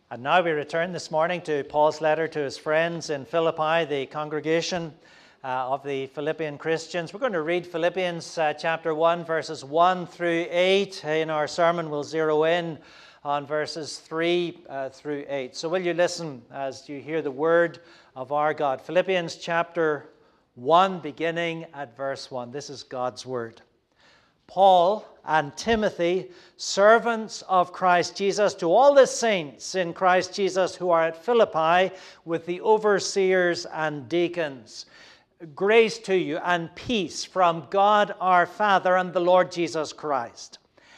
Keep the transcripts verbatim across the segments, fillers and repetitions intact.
And now we return this morning to Paul's letter to his friends in Philippi, the congregation uh, of the Philippian Christians. We're going to read Philippians uh, chapter one, verses one through eight. In our sermon, we'll zero in on verses three uh, through eight. So will you listen as you hear the word of our God. Philippians chapter one, beginning at verse one. This is God's word. Paul and Timothy, servants of Christ Jesus, to all the saints in Christ Jesus who are at Philippi with the overseers and deacons. Grace to you and peace from God our Father and the Lord Jesus Christ.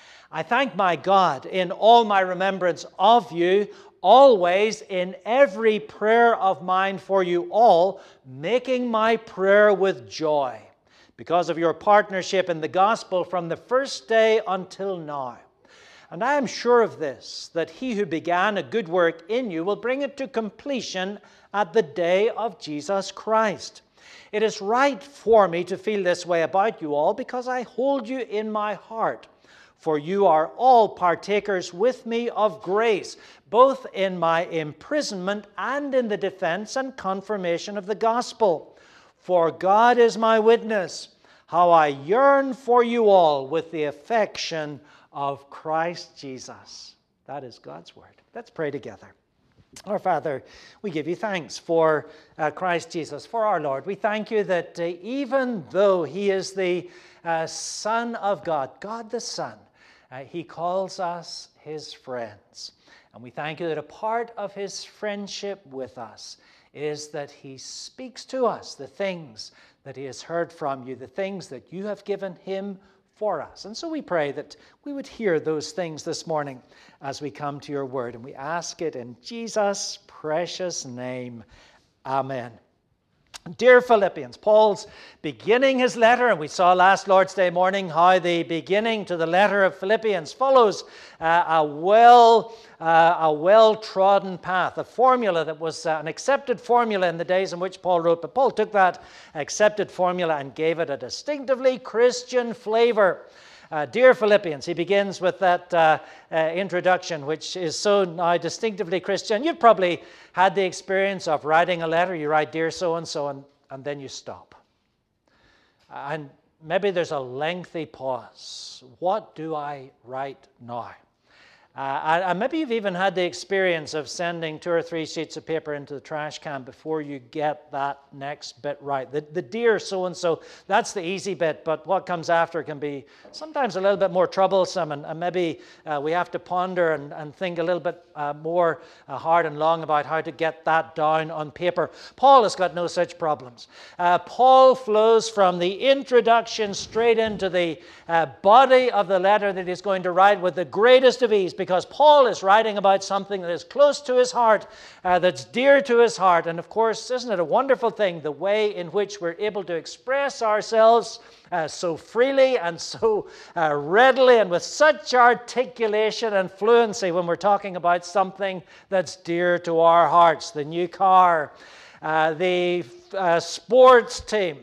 I thank my God in all my remembrance of you, always in every prayer of mine for you all, making my prayer with joy, because of your partnership in the gospel from the first day until now. And I am sure of this, that he who began a good work in you will bring it to completion at the day of Jesus Christ. It is right for me to feel this way about you all, because I hold you in my heart. For you are all partakers with me of grace, both in my imprisonment and in the defense and confirmation of the gospel. For God is my witness, how I yearn for you all with the affection of Christ Jesus. That is God's word. Let's pray together. Our Father, we give you thanks for uh, Christ Jesus, for our Lord. We thank you that uh, even though he is the uh, Son of God, God the Son, uh, he calls us his friends. And we thank you that a part of his friendship with us is that he speaks to us the things that he has heard from you, the things that you have given him for us. And so we pray that we would hear those things this morning as we come to your word. And we ask it in Jesus' precious name. Amen. Dear Philippians, Paul's beginning his letter, and we saw last Lord's Day morning how the beginning to the letter of Philippians follows uh, a well uh, a well-trodden path, a formula that was uh, an accepted formula in the days in which Paul wrote. But Paul took that accepted formula and gave it a distinctively Christian flavor. Uh, dear Philippians, he begins with that uh, uh, introduction, which is so now distinctively Christian. You've probably had the experience of writing a letter. You write, dear so-and-so, and, and then you stop. And maybe there's a lengthy pause. What do I write now? Uh, and maybe you've even had the experience of sending two or three sheets of paper into the trash can before you get that next bit right. The, the dear so-and-so, that's the easy bit, but what comes after can be sometimes a little bit more troublesome, and, and maybe uh, we have to ponder and, and think a little bit uh, more uh, hard and long about how to get that down on paper. Paul has got no such problems. Uh, Paul flows from the introduction straight into the uh, body of the letter that he's going to write with the greatest of ease, because Paul is writing about something that is close to his heart, uh, that's dear to his heart. And of course, isn't it a wonderful thing, the way in which we're able to express ourselves uh, so freely and so uh, readily and with such articulation and fluency when we're talking about something that's dear to our hearts. The new car, uh, the uh, sports team,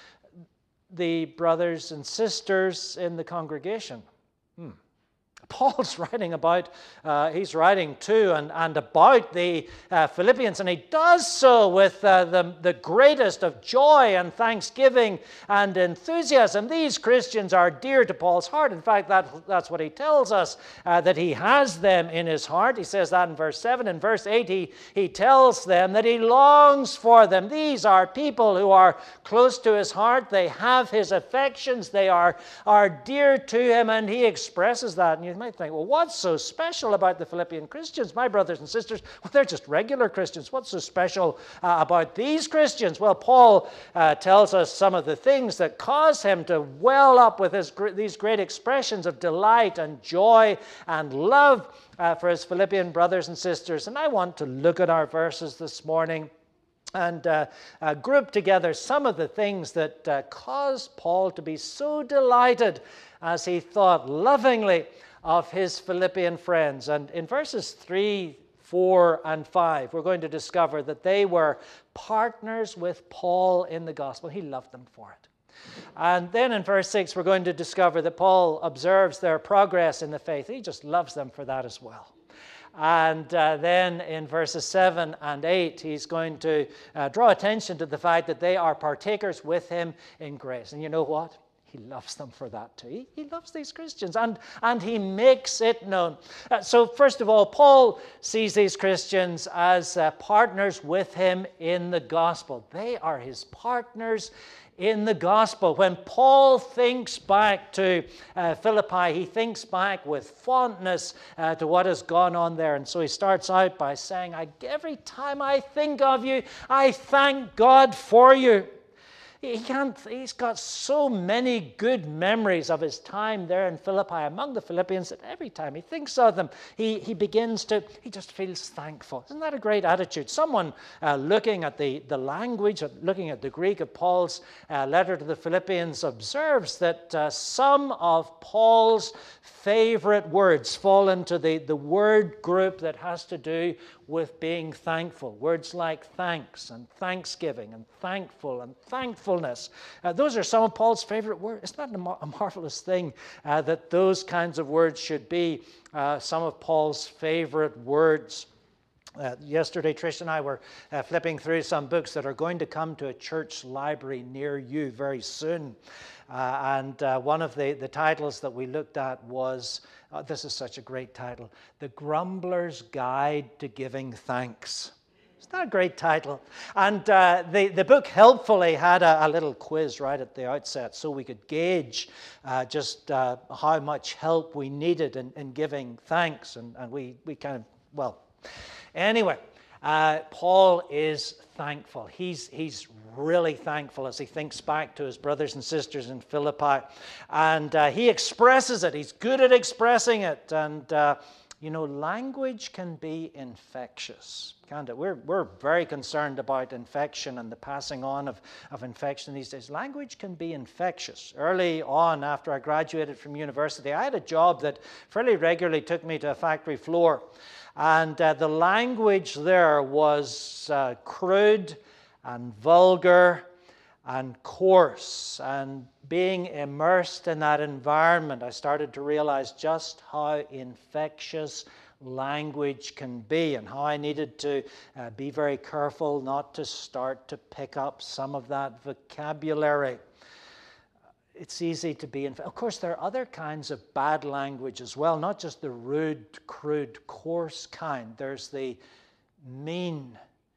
the brothers and sisters in the congregation. Hmm. Paul's writing about, uh, he's writing to and, and about the uh, Philippians, and he does so with uh, the, the greatest of joy and thanksgiving and enthusiasm. These Christians are dear to Paul's heart. In fact, that, that's what he tells us, uh, that he has them in his heart. He says that in verse seven. In verse eight, he, he tells them that he longs for them. These are people who are close to his heart. They have his affections. They are, are dear to him, and he expresses that. And you might think, well, what's so special about the Philippian Christians? My brothers and sisters, well, they're just regular Christians. What's so special uh, about these Christians? Well, Paul uh, tells us some of the things that cause him to well up with his, these great expressions of delight and joy and love uh, for his Philippian brothers and sisters. And I want to look at our verses this morning and uh, uh, group together some of the things that uh, caused Paul to be so delighted as he thought lovingly of his Philippian friends. And in verses three, four, and five, we're going to discover that they were partners with Paul in the gospel. He loved them for it. And then in verse six, we're going to discover that Paul observes their progress in the faith. He just loves them for that as well. And uh, then in verses seven and eight, he's going to uh, draw attention to the fact that they are partakers with him in grace. And you know what? He loves them for that too. He, he loves these Christians, and, and he makes it known. Uh, so first of all, Paul sees these Christians as uh, partners with him in the gospel. They are his partners in the gospel. When Paul thinks back to uh, Philippi, he thinks back with fondness uh, to what has gone on there. And so he starts out by saying, I, every time I think of you, I thank God for you. He can't, he's got so many good memories of his time there in Philippi among the Philippians that every time he thinks of them, he, he begins to, he just feels thankful. Isn't that a great attitude? Someone uh, looking at the, the language, looking at the Greek of Paul's uh, letter to the Philippians observes that uh, some of Paul's favorite words fall into the, the word group that has to do with being thankful. Words like thanks and thanksgiving and thankful and thankfulness. Uh, those are some of Paul's favorite words. Isn't that a, mar- a marvelous thing uh, that those kinds of words should be uh, some of Paul's favorite words? Uh, yesterday, Trish and I were uh, flipping through some books that are going to come to a church library near you very soon. Uh, and uh, one of the, the titles that we looked at was, oh, this is such a great title, The Grumbler's Guide to Giving Thanks. Isn't that a great title? And uh, the, the book helpfully had a, a little quiz right at the outset so we could gauge uh, just uh, how much help we needed in, in giving thanks. And, and we, we kind of, well, anyway, uh, Paul is thankful. He's, he's really thankful as he thinks back to his brothers and sisters in Philippi. And uh, he expresses it. He's good at expressing it. And, uh, you know, language can be infectious, can't it? We're, we're very concerned about infection and the passing on of, of infection these days. Language can be infectious. Early on, after I graduated from university, I had a job that fairly regularly took me to a factory floor. And uh, the language there was uh, crude and vulgar and coarse. And being immersed in that environment, I started to realize just how infectious language can be and how I needed to uh, be very careful not to start to pick up some of that vocabulary. It's easy to be, inf- of course, there are other kinds of bad language as well, not just the rude, crude, coarse kind. There's the mean,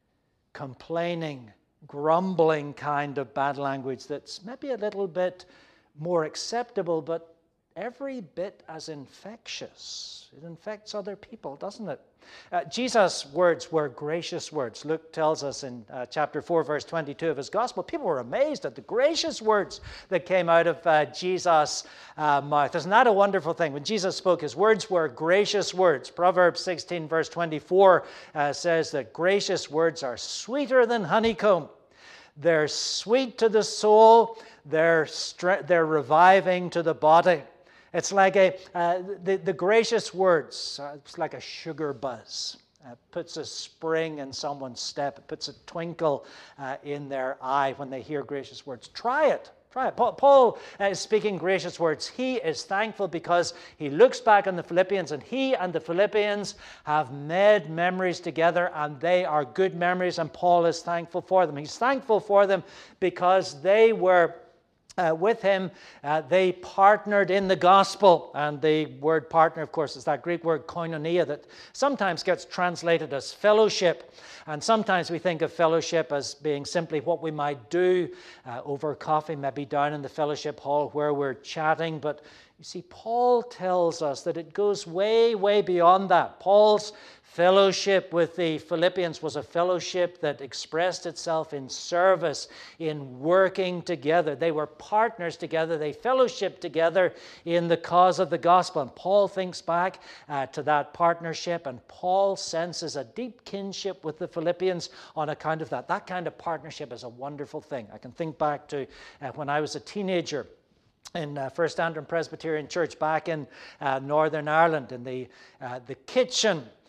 complaining, grumbling kind of bad language that's maybe a little bit more acceptable, but every bit as infectious. It infects other people, doesn't it? Uh, Jesus' words were gracious words. Luke tells us in uh, chapter four, verse twenty-two of his gospel, people were amazed at the gracious words that came out of uh, Jesus' uh, mouth. Isn't that a wonderful thing? When Jesus spoke, his words were gracious words. Proverbs sixteen, verse twenty-four uh, says that gracious words are sweeter than honeycomb. They're sweet to the soul. They're, stre- they're reviving to the body. It's like a, uh, the, the gracious words, uh, it's like a sugar buzz. It puts a spring in someone's step. It puts a twinkle uh, in their eye when they hear gracious words. Try it. Try it. Paul, Paul uh, is speaking gracious words. He is thankful because he looks back on the Philippians, and he and the Philippians have made memories together, and they are good memories, and Paul is thankful for them. He's thankful for them because they were Uh, with him, uh, they partnered in the gospel. And the word partner, of course, is that Greek word koinonia that sometimes gets translated as fellowship. And sometimes we think of fellowship as being simply what we might do uh, over coffee, maybe down in the fellowship hall where we're chatting. But you see, Paul tells us that it goes way, way beyond that. Paul's fellowship with the Philippians was a fellowship that expressed itself in service, in working together. They were partners together. They fellowshiped together in the cause of the gospel. And Paul thinks back uh, to that partnership, and Paul senses a deep kinship with the Philippians on account of that. That kind of partnership is a wonderful thing. I can think back to uh, when I was a teenager in uh, First Antrim Presbyterian Church back in uh, Northern Ireland, in the, uh, the kitchen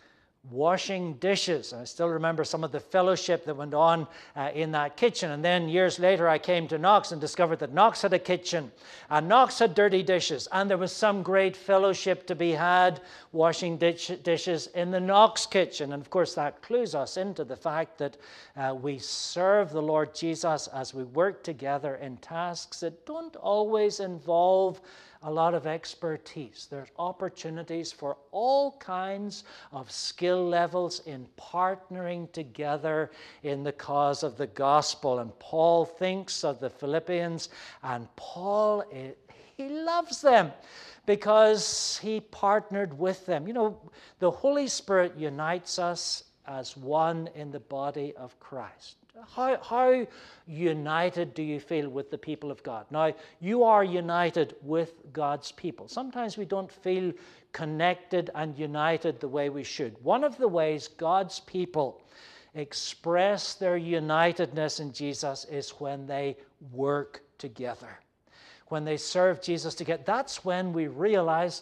washing dishes. And I still remember some of the fellowship that went on uh, in that kitchen. And then years later, I came to Knox and discovered that Knox had a kitchen. And Knox had dirty dishes. And there was some great fellowship to be had washing dish- dishes in the Knox kitchen. And of course, that clues us into the fact that uh, we serve the Lord Jesus as we work together in tasks that don't always involve a lot of expertise. There's opportunities for all kinds of skill levels in partnering together in the cause of the gospel. And Paul thinks of the Philippians, and Paul, he loves them because he partnered with them. You know, the Holy Spirit unites us as one in the body of Christ. How, how united do you feel with the people of God? Now, you are united with God's people. Sometimes we don't feel connected and united the way we should. One of the ways God's people express their unitedness in Jesus is when they work together. When they serve Jesus together, that's when we realize,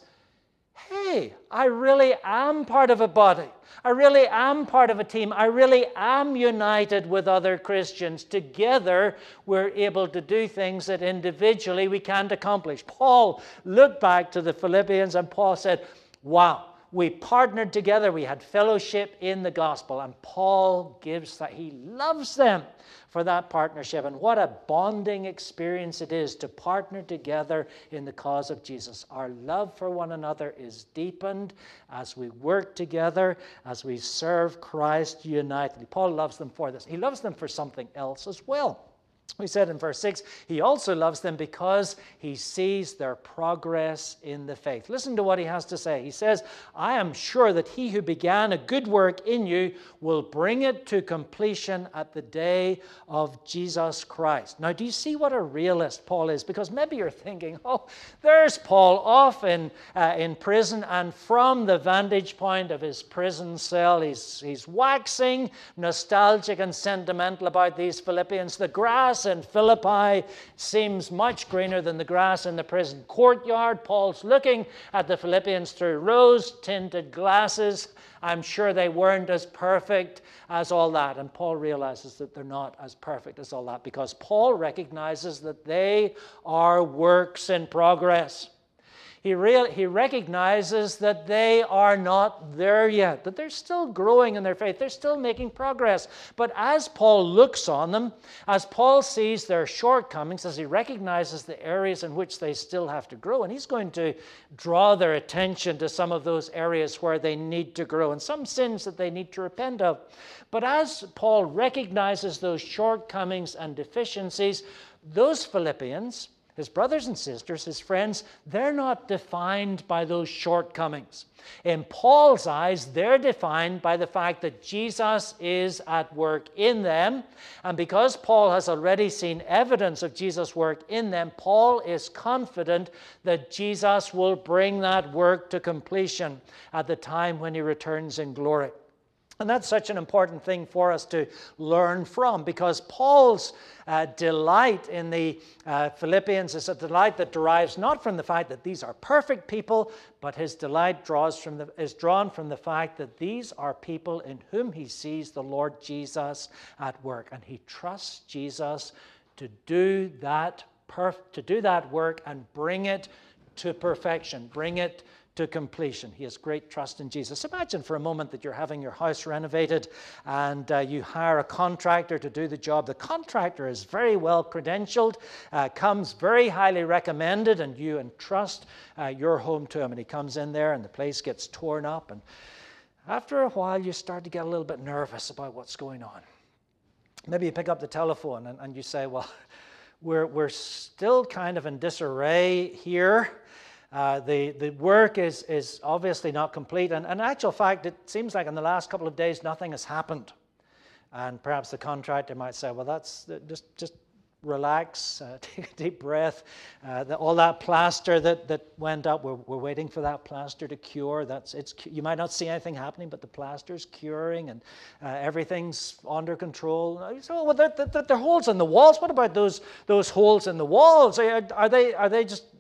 hey, I really am part of a body. I really am part of a team. I really am united with other Christians. Together, we're able to do things that individually we can't accomplish. Paul looked back to the Philippians and Paul said, wow, we partnered together. We had fellowship in the gospel. And Paul gives that. He loves them for that partnership. And what a bonding experience it is to partner together in the cause of Jesus. Our love for one another is deepened as we work together, as we serve Christ unitedly. Paul loves them for this. He loves them for something else as well. We said in verse six, he also loves them because he sees their progress in the faith. Listen to what he has to say. He says, I am sure that he who began a good work in you will bring it to completion at the day of Jesus Christ. Now, do you see what a realist Paul is? Because maybe you're thinking, oh, there's Paul off in, uh, in prison, and from the vantage point of his prison cell, he's, he's waxing nostalgic and sentimental about these Philippians. The grass in Philippi seems much greener than the grass in the prison courtyard. Paul's looking at the Philippians through rose-tinted glasses. I'm sure they weren't as perfect as all that. And Paul realizes that they're not as perfect as all that because Paul recognizes that they are works in progress. He, real, he recognizes that they are not there yet, that they're still growing in their faith. They're still making progress. But as Paul looks on them, as Paul sees their shortcomings, as he recognizes the areas in which they still have to grow, and he's going to draw their attention to some of those areas where they need to grow and some sins that they need to repent of. But as Paul recognizes those shortcomings and deficiencies, those Philippians, his brothers and sisters, his friends, they're not defined by those shortcomings. In Paul's eyes, they're defined by the fact that Jesus is at work in them. And because Paul has already seen evidence of Jesus' work in them, Paul is confident that Jesus will bring that work to completion at the time when he returns in glory. And that's such an important thing for us to learn from, because Paul's uh, delight in the uh, Philippians is a delight that derives not from the fact that these are perfect people, but his delight draws from the, is drawn from the fact that these are people in whom he sees the Lord Jesus at work. And he trusts Jesus to do that, perf- to do that work and bring it to perfection, bring it to completion. He has great trust in Jesus. Imagine for a moment that you're having your house renovated and uh, you hire a contractor to do the job. The contractor is very well credentialed, uh, comes very highly recommended, and you entrust uh, your home to him. And he comes in there and the place gets torn up. And after a while, you start to get a little bit nervous about what's going on. Maybe you pick up the telephone and, and you say, well, we're, we're still kind of in disarray here. Uh, the, the work is, is obviously not complete. And in actual fact, it seems like in the last couple of days, nothing has happened. And perhaps the contractor might say, well, that's just, just relax, uh, take a deep breath. Uh, the, all that plaster that, that went up, we're, we're waiting for that plaster to cure. That's, it's, you might not see anything happening, but the plaster's curing and uh, everything's under control. So, well, there, there, there are holes in the walls. What about those, those holes in the walls? Are, are, they, are they just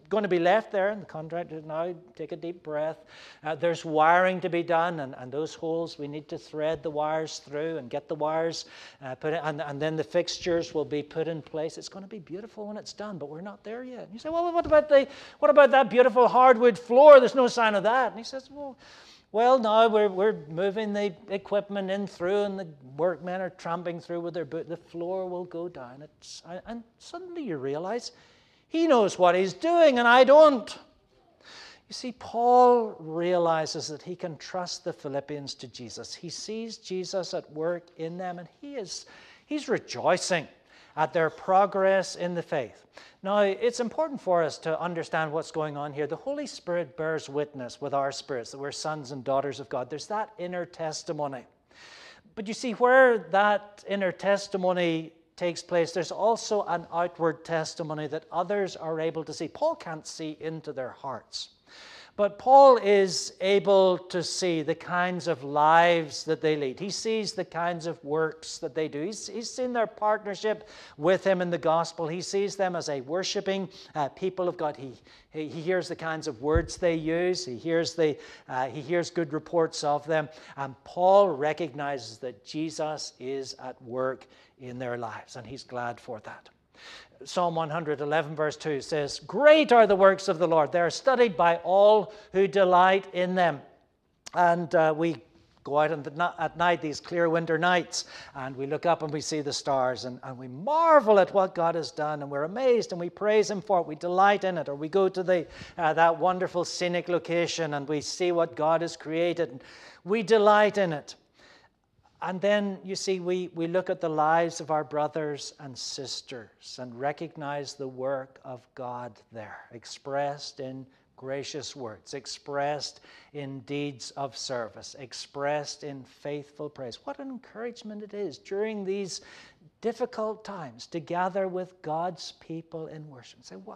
going to be left there, and the contractor now take a deep breath. Uh, there's wiring to be done, and, and those holes we need to thread the wires through and get the wires uh, put in, and, and then the fixtures will be put in place. It's going to be beautiful when it's done, but we're not there yet. And you say, well, what about the what about that beautiful hardwood floor? There's no sign of that. And he says, well. Well, now we're, we're moving the equipment in through, and the workmen are tramping through with their boot. The floor will go down. It's, and suddenly you realize he knows what he's doing, and I don't. You see, Paul realizes that he can trust the Philippians to Jesus. He sees Jesus at work in them, and he is he's rejoicing at their progress in the faith. Now, it's important for us to understand what's going on here. The Holy Spirit bears witness with our spirits that we're sons and daughters of God. There's that inner testimony. But you see, where that inner testimony takes place, there's also an outward testimony that others are able to see. Paul can't see into their hearts. But Paul is able to see the kinds of lives that they lead. He sees the kinds of works that they do. He's, he's seen their partnership with him in the gospel. He sees them as a worshiping uh, people of God. He, he he hears the kinds of words they use. He hears the uh, he hears good reports of them. And Paul recognizes that Jesus is at work in their lives, and he's glad for that. Psalm one eleven verse two says, "Great are the works of the Lord. They are studied by all who delight in them." And uh, we go out in the, at night, these clear winter nights, and we look up and we see the stars, and, and we marvel at what God has done, and we're amazed, and we praise him for it. We delight in it. Or we go to the uh, that wonderful scenic location, and we see what God has created, and we delight in it. And then, you see, we, we look at the lives of our brothers and sisters and recognize the work of God there, expressed in gracious words, expressed in deeds of service, expressed in faithful praise. What an encouragement it is during these difficult times to gather with God's people in worship and say, "What?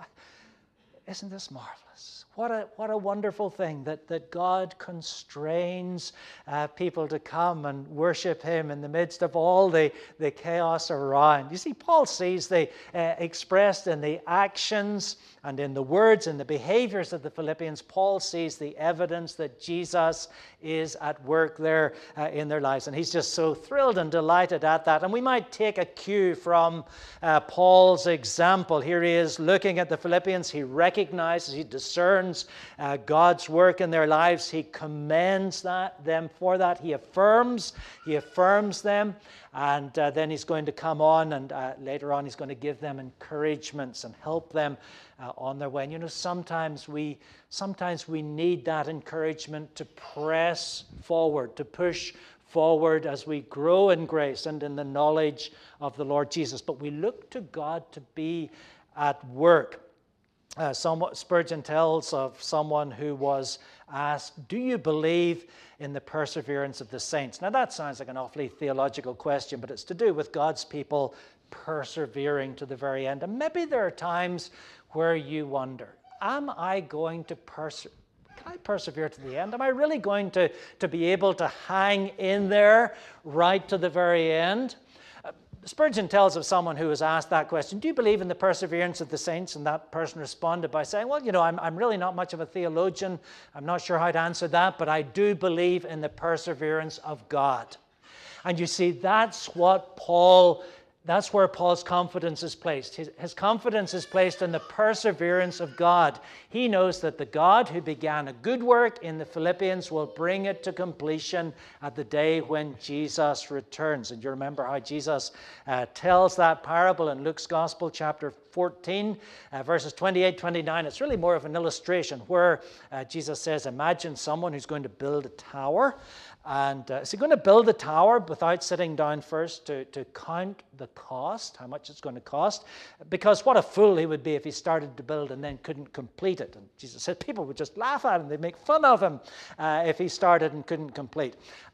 Isn't this marvelous? What a what a wonderful thing that, that God constrains uh, people to come and worship him in the midst of all the, the chaos around." You see, Paul sees the uh, expressed in the actions and in the words and the behaviors of the Philippians. Paul sees the evidence that Jesus is at work there uh, in their lives. And he's just so thrilled and delighted at that. And we might take a cue from uh, Paul's example. Here he is looking at the Philippians. He recognizes, he discerns uh, God's work in their lives. He commends that, them for that. He affirms, he affirms them. And uh, then he's going to come on, and uh, later on he's going to give them encouragements and help them uh, on their way. And you know, sometimes we sometimes we need that encouragement to press forward, to push forward as we grow in grace and in the knowledge of the Lord Jesus. But we look to God to be at work. Uh, some, Spurgeon tells of someone who was asked, "Do you believe in the perseverance of the saints?" Now that sounds like an awfully theological question, but it's to do with God's people persevering to the very end. And maybe there are times where you wonder, am I going to persevere? Can I persevere to the end? Am I really going to, to be able to hang in there right to the very end? Spurgeon tells of someone who was asked that question, "Do you believe in the perseverance of the saints?" And that person responded by saying, "Well, you know, I'm, I'm really not much of a theologian. I'm not sure how to answer that, but I do believe in the perseverance of God." And you see, that's what Paul, that's where Paul's confidence is placed. His, his confidence is placed in the perseverance of God. He knows that the God who began a good work in the Philippians will bring it to completion at the day when Jesus returns. And you remember how Jesus uh, tells that parable in Luke's Gospel, chapter fourteen, uh, verses twenty-eight, twenty-nine. It's really more of an illustration where uh, Jesus says, imagine someone who's going to build a tower. And uh, is he going to build the tower without sitting down first to, to count the cost, how much it's going to cost? Because what a fool he would be if he started to build and then couldn't complete it. And Jesus said people would just laugh at him. They'd make fun of him uh, if he started and couldn't complete.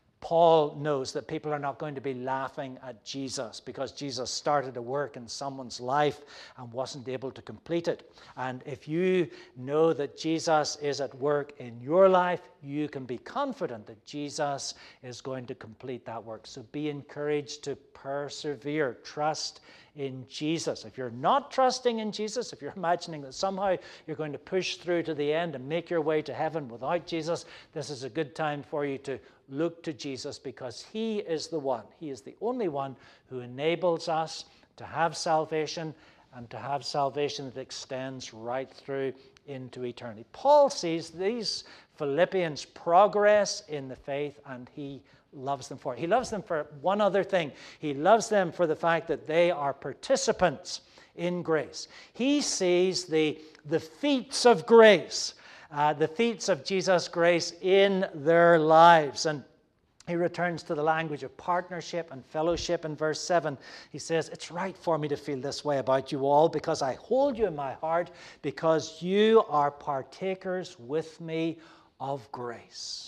Paul knows that people are not going to be laughing at Jesus because Jesus started a work in someone's life and wasn't able to complete it. And if you know that Jesus is at work in your life, you can be confident that Jesus is going to complete that work. So be encouraged to persevere. Trust in Jesus. If you're not trusting in Jesus, if you're imagining that somehow you're going to push through to the end and make your way to heaven without Jesus, this is a good time for you to look to Jesus, because he is the one, he is the only one who enables us to have salvation, and to have salvation that extends right through into eternity. Paul sees these Philippians progress in the faith, and he loves them for it. He loves them for one other thing. He loves them for the fact that they are participants in grace. He sees the, the feats of grace, uh, the feats of Jesus' grace in their lives. And he returns to the language of partnership and fellowship in verse seven. He says, it's right for me to feel this way about you all, because I hold you in my heart, because you are partakers with me of grace.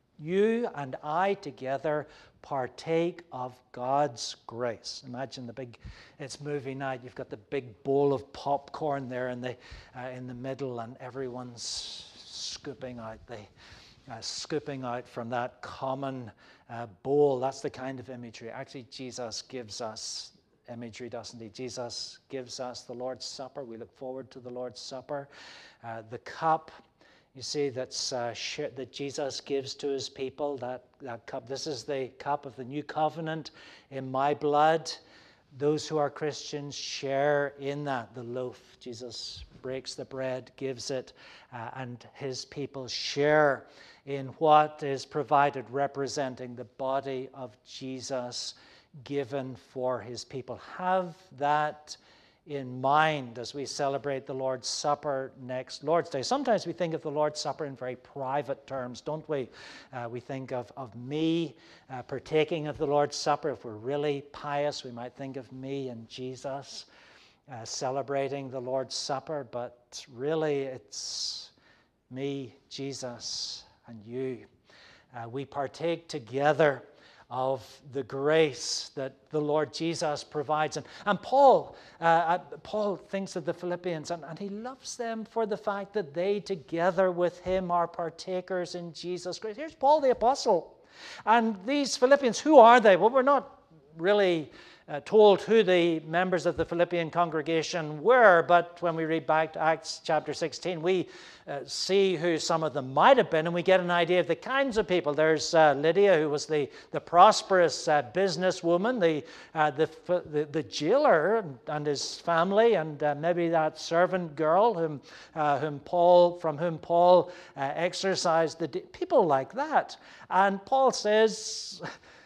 You and I together partake of God's grace. Imagine the big, it's movie night, you've got the big bowl of popcorn there in the, uh, in the middle, and everyone's scooping out the Uh, scooping out from that common uh, bowl. That's the kind of imagery. Actually, Jesus gives us imagery, doesn't he? Jesus gives us the Lord's Supper. We look forward to the Lord's Supper. Uh, the cup, you see, that's uh, sh- that Jesus gives to his people, that, that cup. This is the cup of the new covenant in my blood. Those who are Christians share in that. The loaf, Jesus breaks the bread, gives it, uh, and his people share in what is provided, representing the body of Jesus given for his people. Have that in mind as we celebrate the Lord's Supper next Lord's Day. Sometimes we think of the Lord's Supper in very private terms, don't we? Uh, we think of, of me uh, partaking of the Lord's Supper. If we're really pious, we might think of me and Jesus uh, celebrating the Lord's Supper, but really it's me, Jesus, and you. Uh, we partake together of the grace that the Lord Jesus provides. And, and Paul, uh, Paul thinks of the Philippians, and, and he loves them for the fact that they together with him are partakers in Jesus' grace. Here's Paul the Apostle. And these Philippians, who are they? Well, we're not really Uh, told who the members of the Philippian congregation were, but when we read back to Acts chapter sixteen, we uh, see who some of them might have been, and we get an idea of the kinds of people. There's uh, Lydia, who was the, the prosperous uh, businesswoman, the, uh, the, the the jailer and his family, and uh, maybe that servant girl whom, uh, whom Paul, from whom Paul uh, exercised the de- people like that. And Paul says,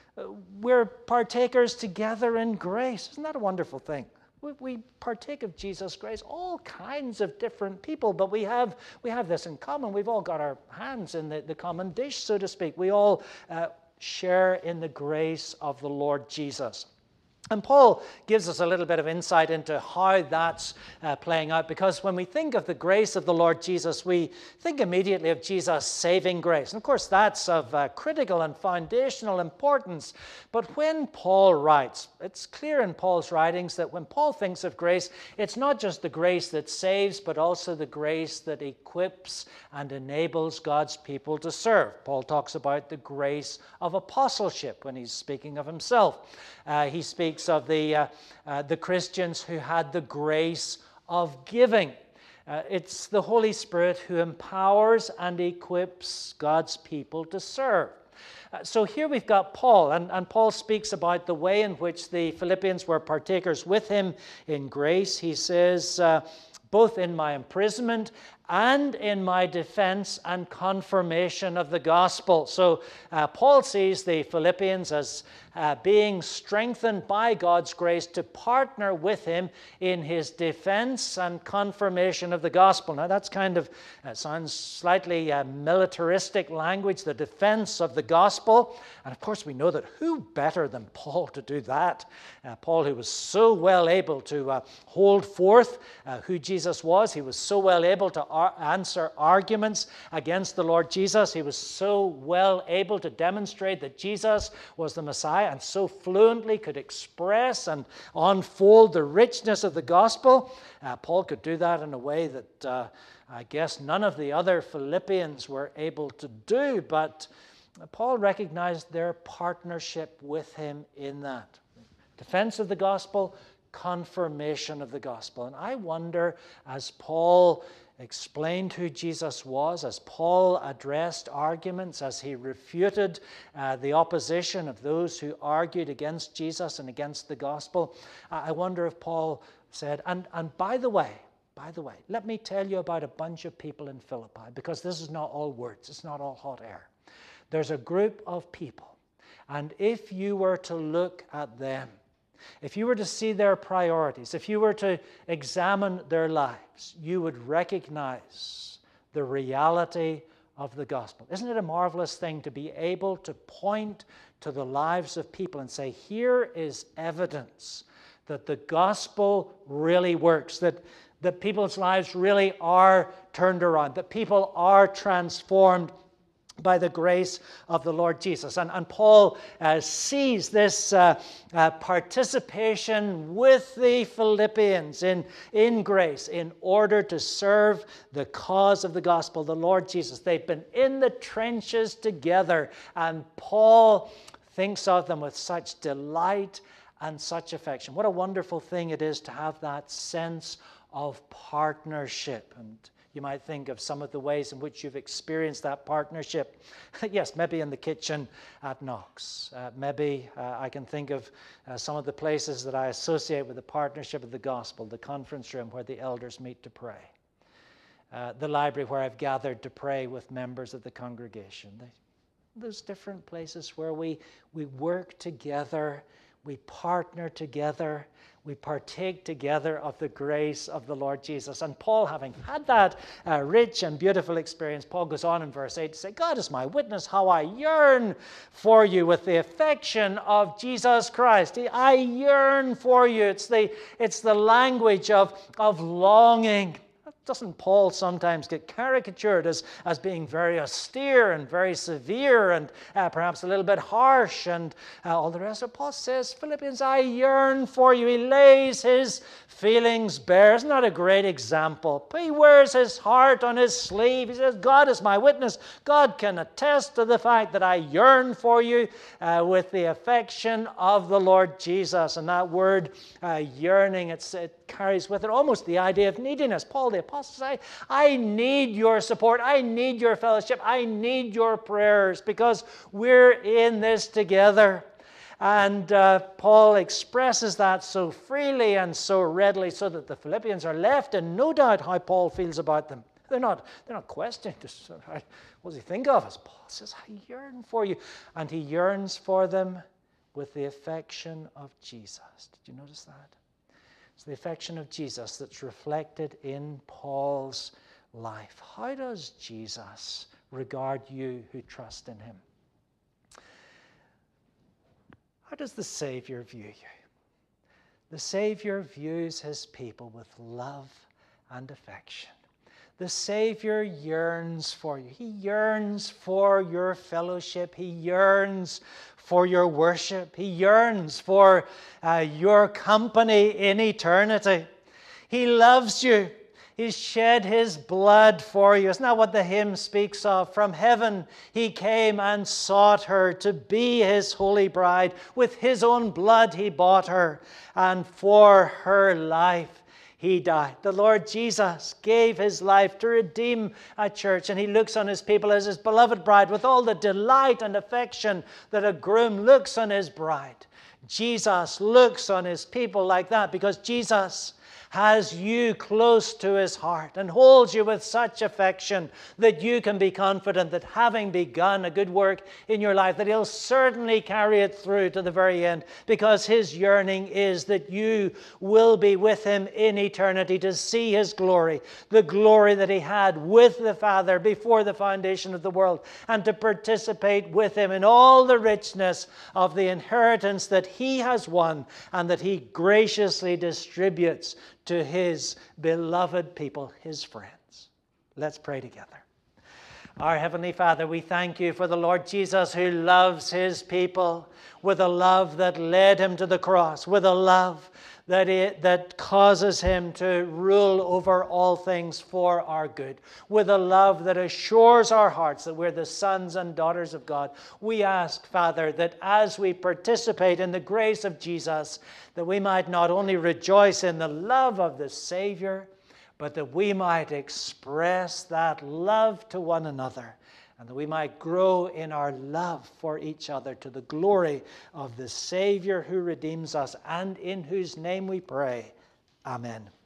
we're partakers together in grace. Isn't that a wonderful thing? We, we partake of Jesus' grace, all kinds of different people, but we have we have this in common. We've all got our hands in the, the common dish, so to speak. We all uh, share in the grace of the Lord Jesus. And Paul gives us a little bit of insight into how that's uh, playing out, because when we think of the grace of the Lord Jesus, we think immediately of Jesus' saving grace. And of course, that's of uh, critical and foundational importance. But when Paul writes, it's clear in Paul's writings that when Paul thinks of grace, it's not just the grace that saves, but also the grace that equips and enables God's people to serve. Paul talks about the grace of apostleship when he's speaking of himself. Uh, he speaks of the, uh, uh, the Christians who had the grace of giving. Uh, it's the Holy Spirit who empowers and equips God's people to serve. Uh, so here we've got Paul, and, and Paul speaks about the way in which the Philippians were partakers with him in grace. He says, uh, both in my imprisonment and in my defense and confirmation of the gospel. So uh, Paul sees the Philippians as uh, being strengthened by God's grace to partner with him in his defense and confirmation of the gospel. Now that's kind of, uh, sounds slightly uh, militaristic language, the defense of the gospel. And of course we know that who better than Paul to do that? Uh, Paul, who was so well able to uh, hold forth uh, who Jesus was. He was so well able to ar- answer arguments against the Lord Jesus. He was so well able to demonstrate that Jesus was the Messiah, and so fluently could express and unfold the richness of the gospel. Uh, Paul could do that in a way that uh, I guess none of the other Philippians were able to do, but Paul recognized their partnership with him in that. Defense of the gospel, confirmation of the gospel. And I wonder, as Paul explained who Jesus was, as Paul addressed arguments, as he refuted uh, the opposition of those who argued against Jesus and against the gospel, I wonder if Paul said, and, and by the way, by the way, let me tell you about a bunch of people in Philippi, because this is not all words, it's not all hot air. There's a group of people, and if you were to look at them, if you were to see their priorities, if you were to examine their lives, you would recognize the reality of the gospel. Isn't it a marvelous thing to be able to point to the lives of people and say, here is evidence that the gospel really works, that, that people's lives really are turned around, that people are transformed by the grace of the Lord Jesus. And, and Paul uh, sees this uh, uh, participation with the Philippians in, in grace in order to serve the cause of the gospel, the Lord Jesus. They've been in the trenches together, and Paul thinks of them with such delight and such affection. What a wonderful thing it is to have that sense of partnership. And you might think of some of the ways in which you've experienced that partnership. Yes, maybe in the kitchen at Knox. Uh, maybe uh, I can think of uh, some of the places that I associate with the partnership of the gospel, the conference room where the elders meet to pray, uh, the library where I've gathered to pray with members of the congregation. They, those different places where we, we work together, we partner together, we partake together of the grace of the Lord Jesus. And Paul, having had that uh, rich and beautiful experience, Paul goes on in verse eight to say, God is my witness how I yearn for you with the affection of Jesus Christ. I yearn for you. It's the, it's the language of, of longing. Doesn't Paul sometimes get caricatured as, as being very austere and very severe and uh, perhaps a little bit harsh and uh, all the rest? So Paul says, Philippians, I yearn for you. He lays his feelings bare. Isn't that a great example? He wears his heart on his sleeve. He says, God is my witness. God can attest to the fact that I yearn for you uh, with the affection of the Lord Jesus. And that word uh, yearning, it's, it carries with it almost the idea of neediness. Paul the Apostle says, I need your support. I need your fellowship. I need your prayers because we're in this together. And uh, Paul expresses that so freely and so readily so that the Philippians are left in no doubt how Paul feels about them. They're not, they're not questioning, just, what does he think of us? Paul says, I yearn for you. And he yearns for them with the affection of Jesus. Did you notice that? It's the affection of Jesus that's reflected in Paul's life. How does Jesus regard you who trust in him? How does the Savior view you? The Savior views his people with love and affection. The Savior yearns for you. He yearns for your fellowship. He yearns for your worship. He yearns for uh, your company in eternity. He loves you. He's shed his blood for you. Isn't that what the hymn speaks of? From heaven he came and sought her to be his holy bride. With his own blood he bought her, and for her life he died. The Lord Jesus gave his life to redeem a church, and he looks on his people as his beloved bride with all the delight and affection that a groom looks on his bride. Jesus looks on his people like that because Jesus has you close to his heart and holds you with such affection that you can be confident that having begun a good work in your life, that he'll certainly carry it through to the very end, because his yearning is that you will be with him in eternity to see his glory, the glory that he had with the Father before the foundation of the world, and to participate with him in all the richness of the inheritance that he has won and that he graciously distributes to his beloved people, his friends. Let's pray together. Our Heavenly Father, we thank you for the Lord Jesus who loves his people with a love that led him to the cross, with a love that, it, that causes him to rule over all things for our good, with a love that assures our hearts that we're the sons and daughters of God. We ask, Father, that as we participate in the grace of Jesus, that we might not only rejoice in the love of the Savior, but that we might express that love to one another, and that we might grow in our love for each other to the glory of the Savior who redeems us, and in whose name we pray. Amen.